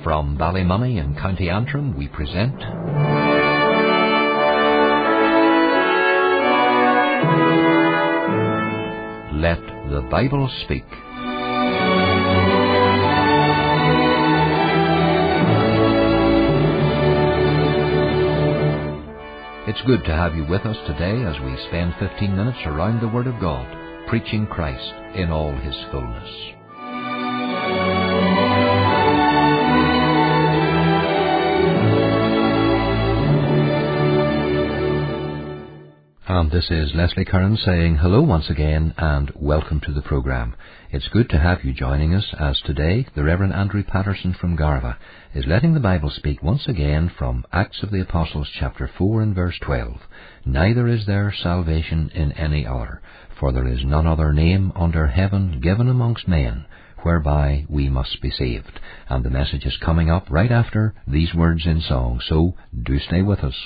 From Ballymummy in County Antrim, we present Let the Bible Speak. It's good to have you with us today as we spend 15 minutes around the Word of God, preaching Christ in all His fullness. And this is Leslie Curran saying hello once again and welcome to the programme. It's good to have you joining us as today the Reverend Andrew Patterson from Garva is letting the Bible speak once again from Acts of the Apostles chapter 4 and verse 12. Neither is there salvation in any other, for there is none other name under heaven given amongst men whereby we must be saved. And the message is coming up right after these words in song, so do stay with us.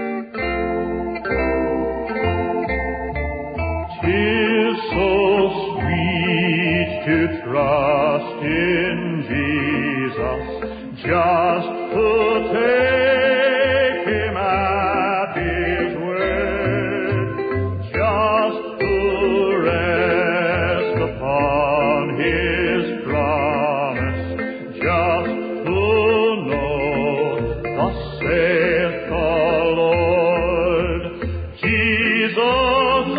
'Tis so sweet to trust in Jesus, just to take Him at His word, just to rest upon His promise, just to know, thus saith the Lord. Jesus,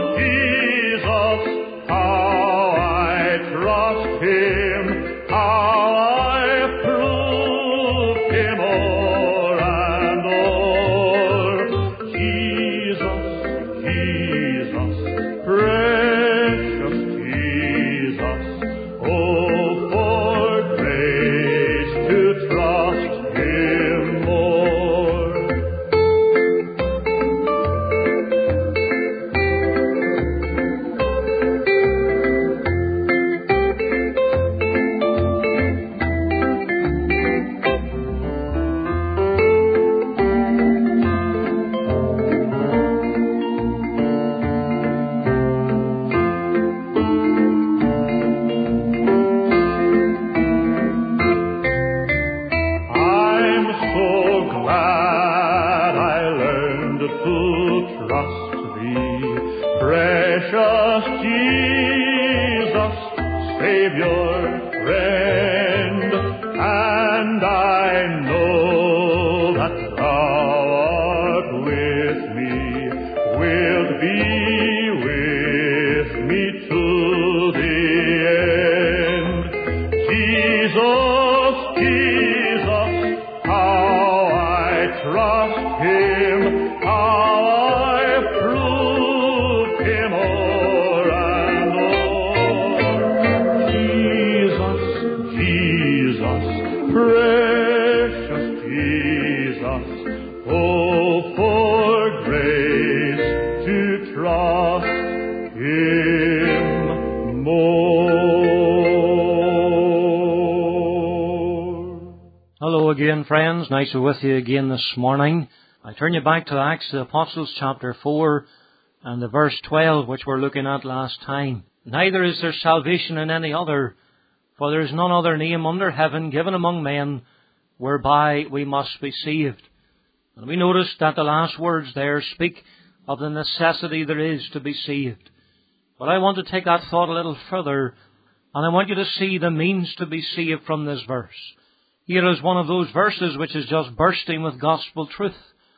Friends, nice to be with you again this morning. I turn you back to Acts of the Apostles chapter 4 and the verse 12 which we're looking at last time. Neither is there salvation in any other, for there is none other name under heaven given among men whereby we must be saved. And we notice that the last words there speak of the necessity there is to be saved. But I want to take that thought a little further, and I want you to see the means to be saved from this verse. Here is one of those verses which is just bursting with gospel truth.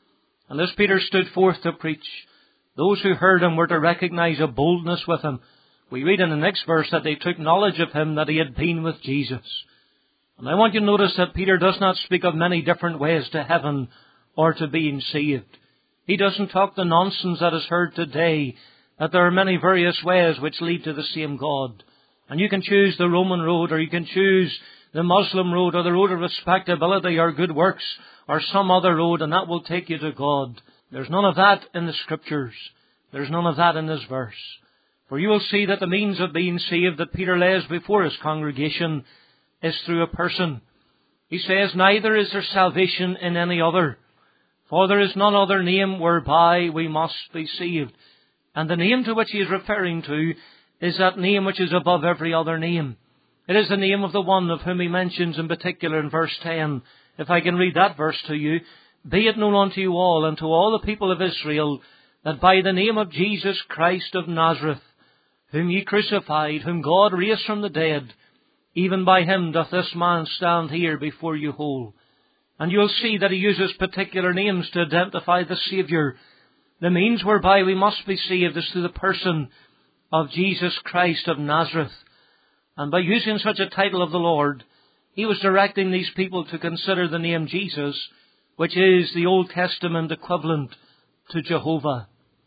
And as Peter stood forth to preach, those who heard him were to recognize a boldness with him. We read in the next verse that they took knowledge of him, that he had been with Jesus. And I want you to notice that Peter does not speak of many different ways to heaven or to being saved. He doesn't talk the nonsense that is heard today, that there are many various ways which lead to the same God. And you can choose the Roman road, or you can choose the Muslim road, or the road of respectability or good works, or some other road, and that will take you to God. There's none of that in the Scriptures. There's none of that in this verse. For you will see that the means of being saved that Peter lays before his congregation is through a person. He says, neither is there salvation in any other, for there is none other name whereby we must be saved. And the name to which he is referring to is that name which is above every other name. It is the name of the one of whom he mentions in particular in verse 10. If I can read that verse to you. Be it known unto you all and to all the people of Israel, that by the name of Jesus Christ of Nazareth, whom ye crucified, whom God raised from the dead, even by him doth this man stand here before you whole. And you'll see that he uses particular names to identify the Saviour. The means whereby we must be saved is through the person of Jesus Christ of Nazareth. And by using such a title of the Lord, he was directing these people to consider the name Jesus, which is the Old Testament equivalent to Jehovah.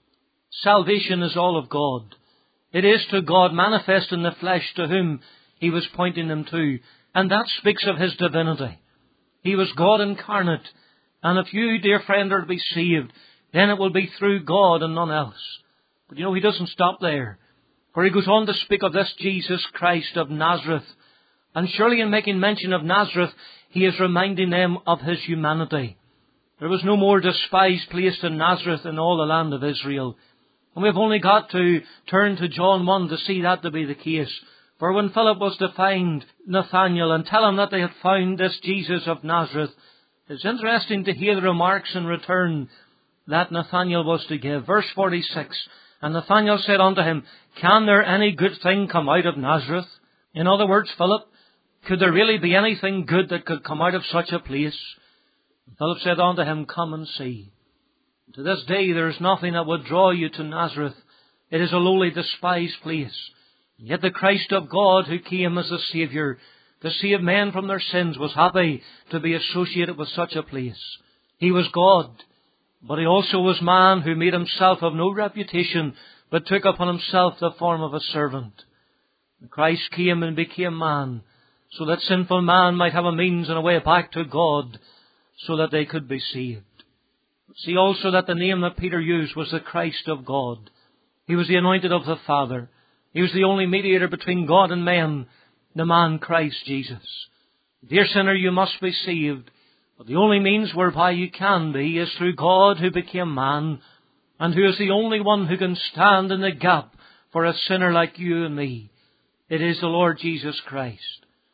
Salvation is all of God. It is to God manifest in the flesh to whom he was pointing them to. And that speaks of his divinity. He was God incarnate. And if you, dear friend, are to be saved, then it will be through God and none else. But he doesn't stop there. For he goes on to speak of this Jesus Christ of Nazareth. And surely in making mention of Nazareth, he is reminding them of his humanity. There was no more despised place than Nazareth in all the land of Israel. And we've only got to turn to John 1 to see that to be the case. For when Philip was to find Nathanael and tell him that they had found this Jesus of Nazareth, it's interesting to hear the remarks in return that Nathanael was to give. Verse 46, and Nathanael said unto him, Can there any good thing come out of Nazareth? In other words, Philip, could there really be anything good that could come out of such a place? And Philip said unto him, Come and see. To this day there is nothing that would draw you to Nazareth. It is a lowly, despised place. And yet the Christ of God, who came as a Saviour to save men from their sins, was happy to be associated with such a place. He was God, but he also was man, who made himself of no reputation, but took upon himself the form of a servant. And Christ came and became man, so that sinful man might have a means and a way back to God, so that they could be saved. See also that the name that Peter used was the Christ of God. He was the anointed of the Father. He was the only mediator between God and men, the man Christ Jesus. Dear sinner, you must be saved, but the only means whereby you can be is through God who became man, and who is the only one who can stand in the gap for a sinner like you and me. It is the Lord Jesus Christ.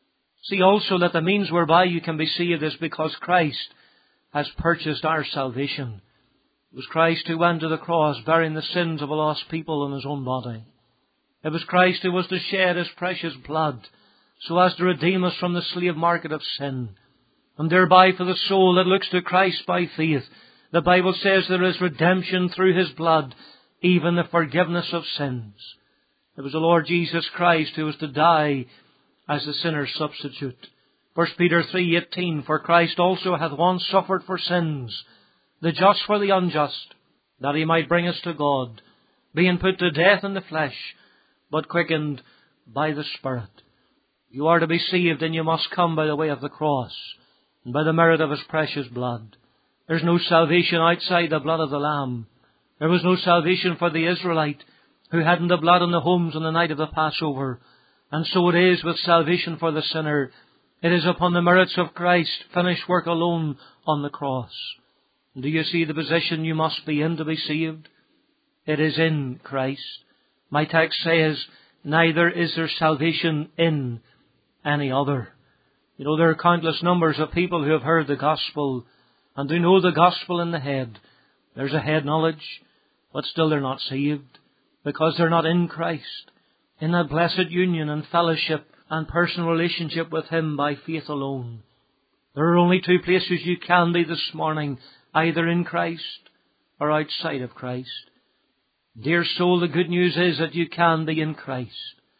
See also that the means whereby you can be saved is because Christ has purchased our salvation. It was Christ who went to the cross, bearing the sins of a lost people in his own body. It was Christ who was to shed his precious blood so as to redeem us from the slave market of sin. And thereby for the soul that looks to Christ by faith, the Bible says there is redemption through his blood, even the forgiveness of sins. It was the Lord Jesus Christ who was to die as the sinner's substitute. 1 Peter 3:18, For Christ also hath once suffered for sins, the just for the unjust, that he might bring us to God, being put to death in the flesh, but quickened by the Spirit. You are to be saved, and you must come by the way of the cross, and by the merit of his precious blood. There's no salvation outside the blood of the Lamb. There was no salvation for the Israelite who hadn't the blood on the homes on the night of the Passover. And so it is with salvation for the sinner. It is upon the merits of Christ's finished work alone on the cross. And do you see the position you must be in to be saved? It is in Christ. My text says, neither is there salvation in any other. There are countless numbers of people who have heard the gospel and who know the gospel in the head. There's a head knowledge, but still they're not saved because they're not in Christ, in that blessed union and fellowship and personal relationship with him by faith alone. There are only two places you can be this morning, either in Christ or outside of Christ. Dear soul, the good news is that you can be in Christ.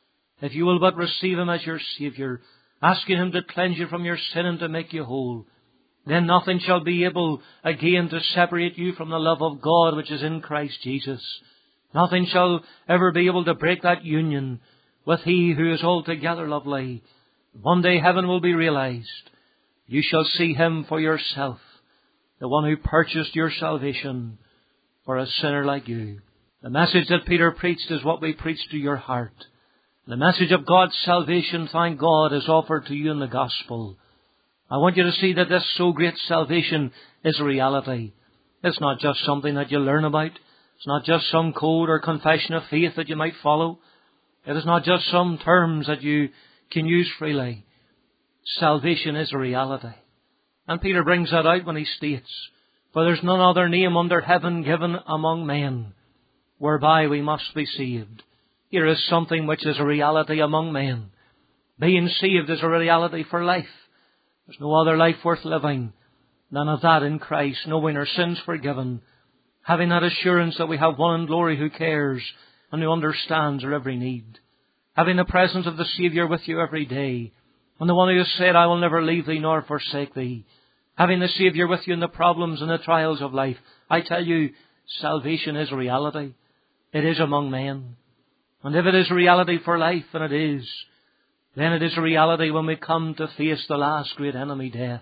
If you will but receive him as your Saviour, asking him to cleanse you from your sin and to make you whole, then nothing shall be able again to separate you from the love of God which is in Christ Jesus. Nothing shall ever be able to break that union with he who is altogether lovely. One day heaven will be realized. You shall see him for yourself, the one who purchased your salvation for a sinner like you. The message that Peter preached is what we preach to your heart. The message of God's salvation, thank God, is offered to you in the gospel. I want you to see that this so great salvation is a reality. It's not just something that you learn about. It's not just some code or confession of faith that you might follow. It is not just some terms that you can use freely. Salvation is a reality. And Peter brings that out when he states, "For there's none other name under heaven given among men, whereby we must be saved." Here is something which is a reality among men. Being saved is a reality for life. There's no other life worth living than of that in Christ, knowing our sins forgiven, having that assurance that we have one in glory who cares and who understands our every need, having the presence of the Saviour with you every day, and the one who has said, "I will never leave thee nor forsake thee," having the Saviour with you in the problems and the trials of life. I tell you, salvation is a reality. It is among men. And if it is a reality for life, and it is, then it is a reality when we come to face the last great enemy, death.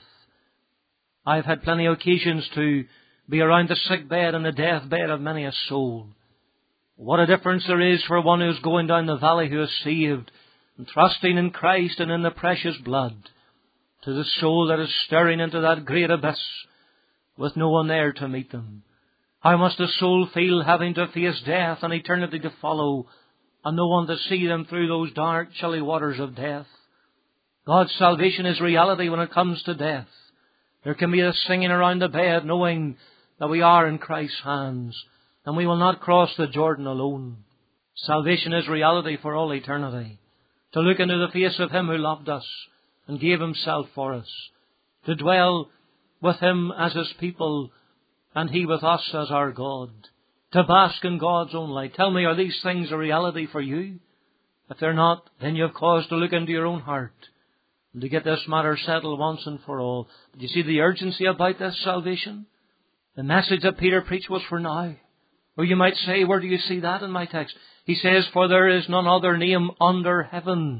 I've had plenty of occasions to be around the sick bed and the deathbed of many a soul. What a difference there is for one who is going down the valley who is saved and trusting in Christ and in the precious blood, to the soul that is staring into that great abyss with no one there to meet them. How must a soul feel having to face death and eternity to follow, and no one to see them through those dark, chilly waters of death? God's salvation is reality when it comes to death. There can be a singing around the bed knowing that we are in Christ's hands and we will not cross the Jordan alone. Salvation is reality for all eternity. To look into the face of Him who loved us and gave Himself for us. To dwell with Him as His people and He with us as our God. To bask in God's own light. Tell me, are these things a reality for you? If they're not, then you have cause to look into your own heart and to get this matter settled once and for all. But you see the urgency about this salvation? The message that Peter preached was for now. Or you might say, where do you see that in my text? He says, "For there is none other name under heaven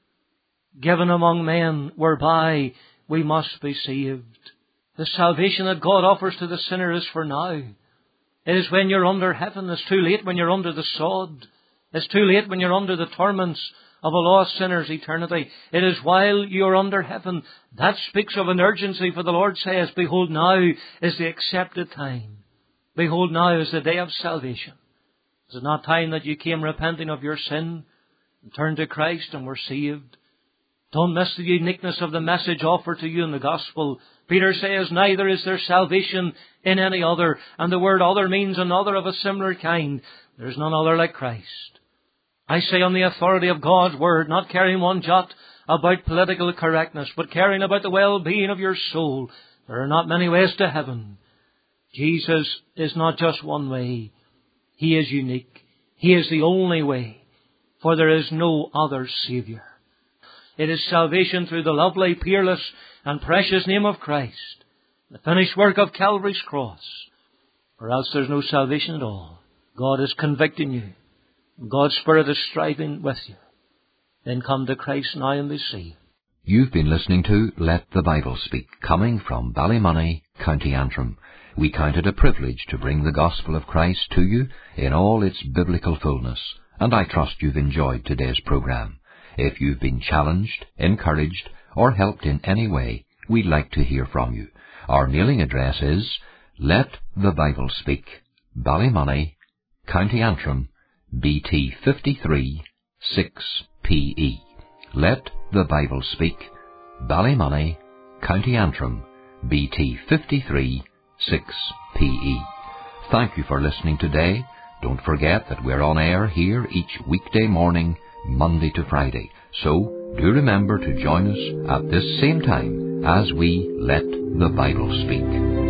given among men whereby we must be saved." The salvation that God offers to the sinner is for now. It is when you're under heaven. It's too late when you're under the sod. It's too late when you're under the torments of a lost sinner's eternity. It is while you're under heaven. That speaks of an urgency, for the Lord says, "Behold, now is the accepted time. Behold, now is the day of salvation." Is it not time that you came repenting of your sin and turned to Christ and were saved? Don't miss the uniqueness of the message offered to you in the gospel. Peter says, "Neither is there salvation in any other." And the word "other" means another of a similar kind. There is none other like Christ. I say on the authority of God's word, not caring one jot about political correctness, but caring about the well-being of your soul. There are not many ways to heaven. Jesus is not just one way. He is unique. He is the only way, for there is no other Saviour. It is salvation through the lovely, peerless and precious name of Christ, the finished work of Calvary's cross, or else there's no salvation at all. God is convicting you. God's Spirit is striving with you. Then come to Christ now and be saved. You've been listening to Let the Bible Speak, coming from Ballymoney, County Antrim. We count it a privilege to bring the gospel of Christ to you in all its biblical fullness, and I trust you've enjoyed today's program. If you've been challenged, encouraged, or helped in any way, we'd like to hear from you. Our mailing address is Let the Bible Speak, Ballymoney, County Antrim, BT 53 6PE. Let the Bible Speak, Ballymoney, County Antrim, BT 53 6PE. Thank you for listening today. Don't forget that we're on air here each weekday morning, Monday to Friday. So do remember to join us at this same time as we Let the Bible Speak.